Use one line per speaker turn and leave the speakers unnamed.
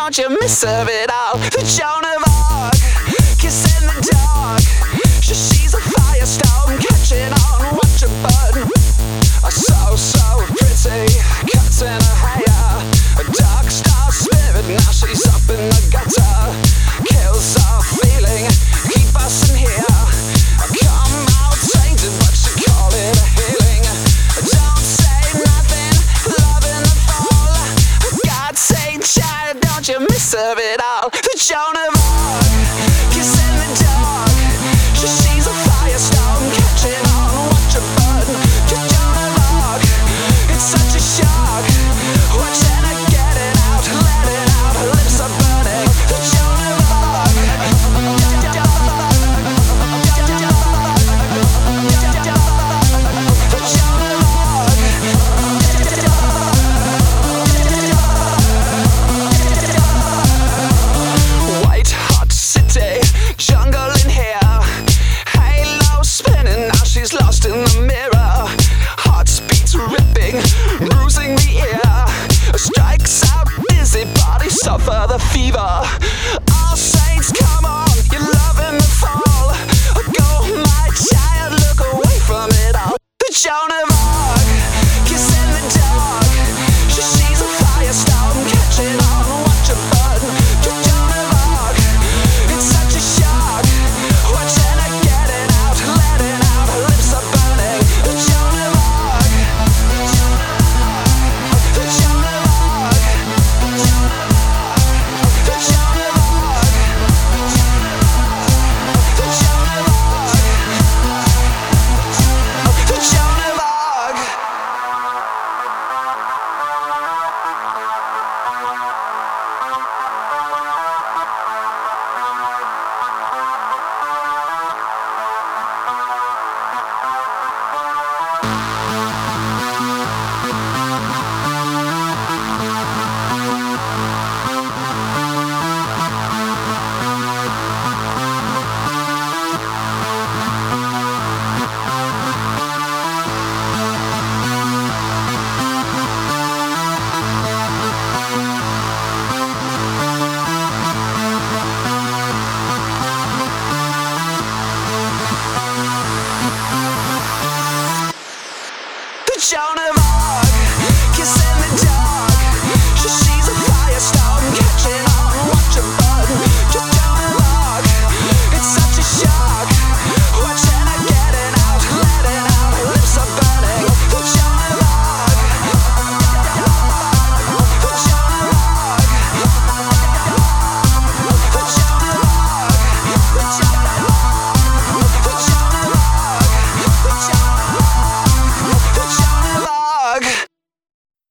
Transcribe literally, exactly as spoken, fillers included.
don't you miss of it all? The Joan of Arc, kiss in the dark. She, she's a firestorm, catching on, watch her burn. Oh, so, so pretty, cuts in her hair. A dark star spirit, now she's up in the gutter. Kills our feeling, keep us in here. Come out tainted, but she call it a healing. Don't say nothing, love in the fall. God say, child, don't you miss of it all? The Joan